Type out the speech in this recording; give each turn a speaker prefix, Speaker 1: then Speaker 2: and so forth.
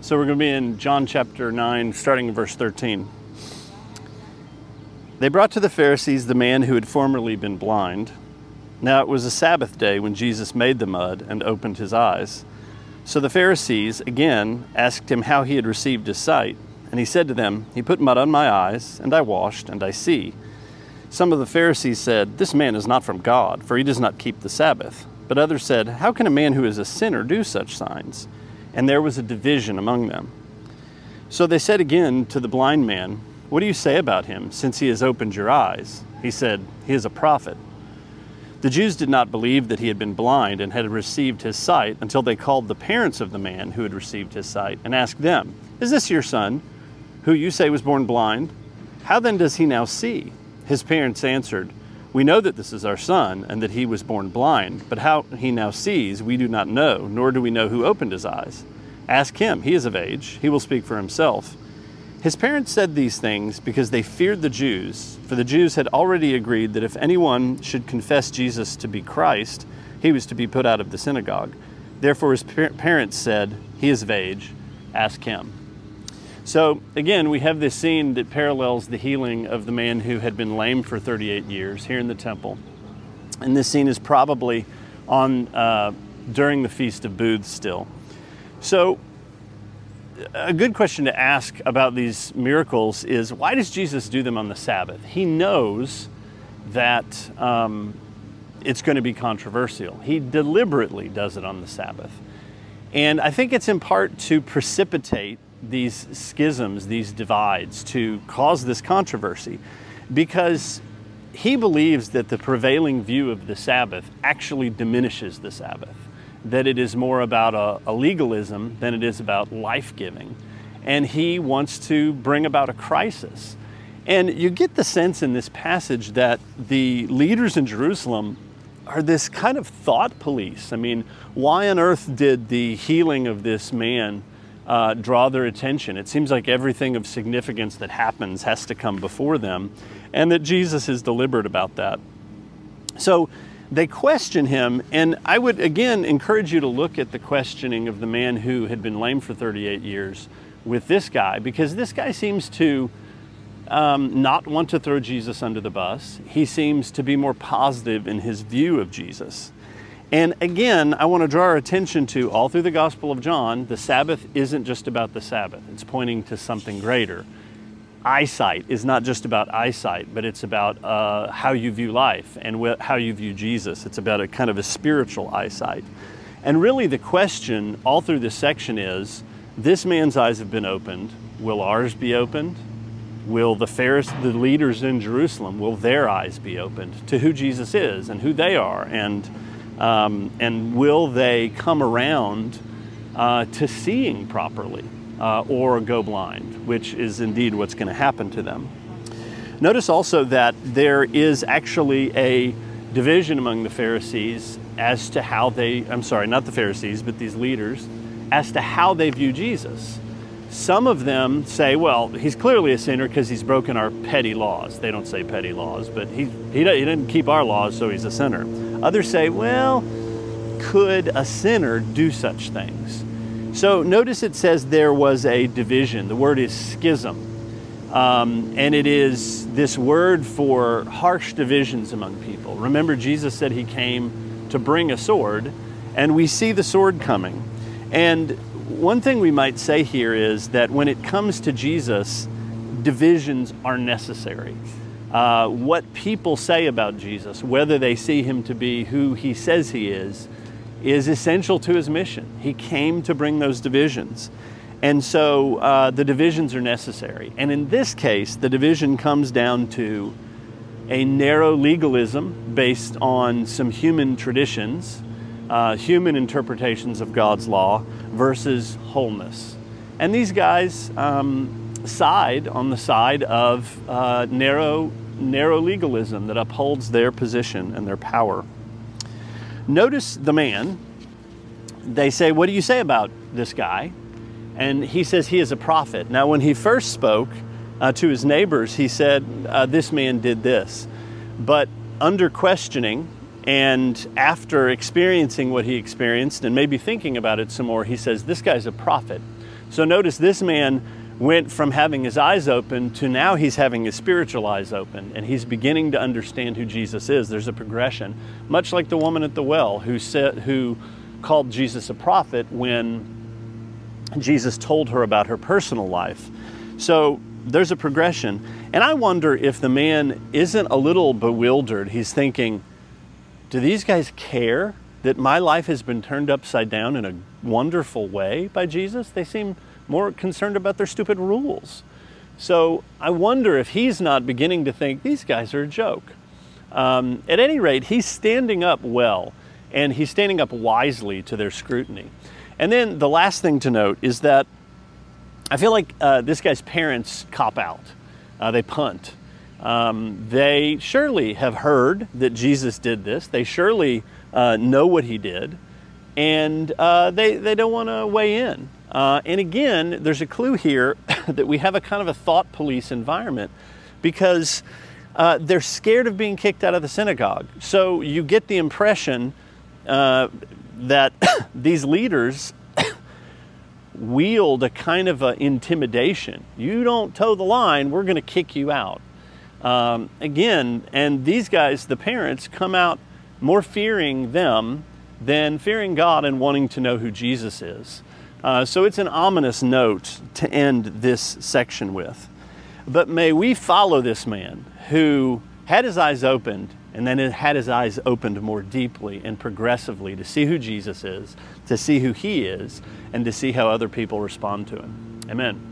Speaker 1: So we're going to be in John chapter 9, starting in verse 13. They brought to the Pharisees the man who had formerly been blind. Now it was a Sabbath day when Jesus made the mud and opened his eyes. So the Pharisees again asked him how he had received his sight. And he said to them, "He put mud on my eyes, and I washed, and I see." Some of the Pharisees said, "This man is not from God, for he does not keep the Sabbath." But others said, "How can a man who is a sinner do such signs?" And there was a division among them. So they said again to the blind man, "What do you say about him, since he has opened your eyes?" He said, "He is a prophet." The Jews did not believe that he had been blind and had received his sight until they called the parents of the man who had received his sight and asked them, "Is this your son, who you say was born blind? How then does he now see?" His parents answered, "We know that this is our son and that he was born blind, but how he now sees we do not know, nor do we know who opened his eyes. Ask him, he is of age, he will speak for himself." His parents said these things because they feared the Jews, for the Jews had already agreed that if anyone should confess Jesus to be Christ, he was to be put out of the synagogue. Therefore his parents said, "He is of age, ask him." So again, we have this scene that parallels the healing of the man who had been lame for 38 years here in the temple. And this scene is probably on during the Feast of Booths still. So a good question to ask about these miracles is, why does Jesus do them on the Sabbath? He knows that it's going to be controversial. He deliberately does it on the Sabbath. And I think it's in part to precipitate these schisms, these divides, to cause this controversy, because he believes that the prevailing view of the Sabbath actually diminishes the Sabbath, that it is more about a legalism than it is about life-giving. And he wants to bring about a crisis. And you get the sense in this passage that the leaders in Jerusalem are this kind of thought police. I mean, why on earth did the healing of this man draw their attention? It seems like everything of significance that happens has to come before them, and that Jesus is deliberate about that. So they question him, and I would again encourage you to look at the questioning of the man who had been lame for 38 years with this guy, because this guy seems to not want to throw Jesus under the bus. He seems to be more positive in his view of Jesus. And again, I want to draw our attention to, all through the Gospel of John, the Sabbath isn't just about the Sabbath. It's pointing to something greater. Eyesight is not just about eyesight, but it's about how you view life and how you view Jesus. It's about a kind of a spiritual eyesight. And really the question all through this section is, this man's eyes have been opened. Will ours be opened? Will the leaders in Jerusalem, will their eyes be opened to who Jesus is and who they are? And will they come around to seeing properly or go blind, which is indeed what's going to happen to them. Notice also that there is actually a division among the Pharisees as to how not the Pharisees, but these leaders, as to how they view Jesus. Some of them say, well, he's clearly a sinner because he's broken our petty laws. They don't say petty laws, but he didn't keep our laws, so he's a sinner. Others say, well, could a sinner do such things? So notice it says there was a division. The word is schism. And it is this word for harsh divisions among people. Remember, Jesus said he came to bring a sword, and we see the sword coming. And one thing we might say here is that when it comes to Jesus, divisions are necessary. What people say about Jesus, whether they see him to be who he says he is essential to his mission. He came to bring those divisions. And so the divisions are necessary. And in this case, the division comes down to a narrow legalism based on some human traditions, human interpretations of God's law versus wholeness. And these guys side on the side of narrow legalism that upholds their position and their power. Notice the man. They say, "What do you say about this guy?" And he says he is a prophet. Now, when he first spoke to his neighbors, he said, "This man did this." But under questioning, and after experiencing what he experienced and maybe thinking about it some more, he says, "This guy's a prophet." So notice this man went from having his eyes open to now he's having his spiritual eyes open, and he's beginning to understand who Jesus is. There's a progression, much like the woman at the well who called Jesus a prophet when Jesus told her about her personal life. So there's a progression. And I wonder if the man isn't a little bewildered. He's thinking, do these guys care that my life has been turned upside down in a wonderful way by Jesus? They seem more concerned about their stupid rules. So I wonder if he's not beginning to think these guys are a joke. At any rate, he's standing up well, and he's standing up wisely to their scrutiny. And then the last thing to note is that I feel like this guy's parents cop out. They punt. They surely have heard that Jesus did this. They surely know what he did, and they don't want to weigh in. And again, there's a clue here that we have a kind of a thought police environment, because they're scared of being kicked out of the synagogue. So you get the impression that these leaders wield a kind of a intimidation. You don't toe the line, we're going to kick you out. Again, and these guys, the parents, come out more fearing them than fearing God and wanting to know who Jesus is. So it's an ominous note to end this section with. But may we follow this man who had his eyes opened, and then had his eyes opened more deeply and progressively to see who Jesus is, to see who he is, and to see how other people respond to him. Amen.